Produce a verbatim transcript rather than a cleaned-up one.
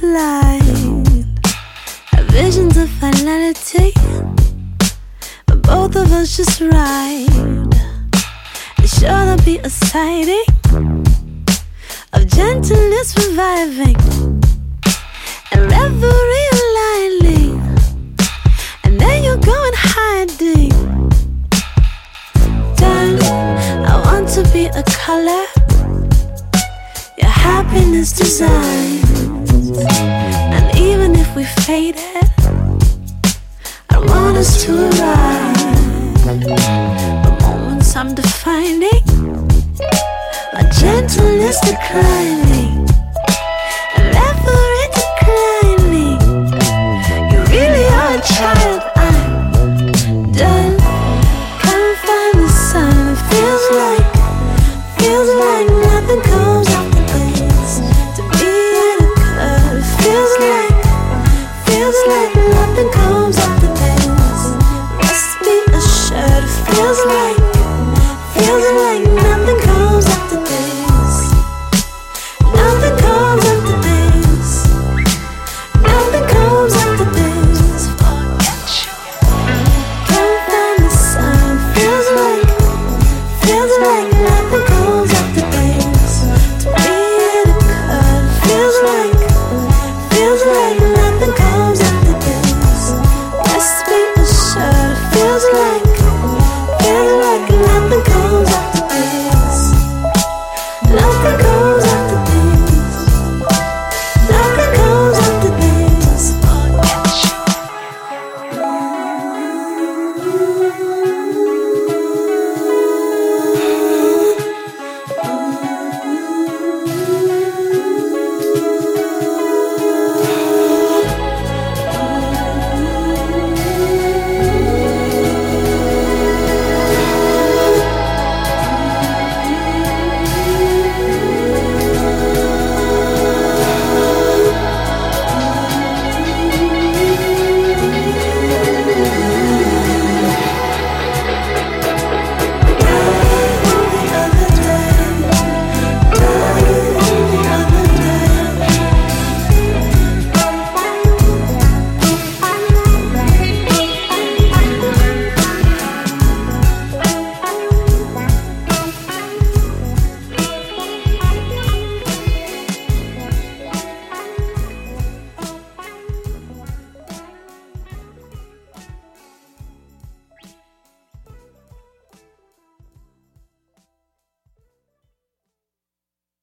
light, have visions of finality, but both of us just right. It's sure to be a sighting of gentleness reviving and reverie lightly, and then you go in hiding. Darling, I want to be a color your happiness designs, and even if we faded, I want us to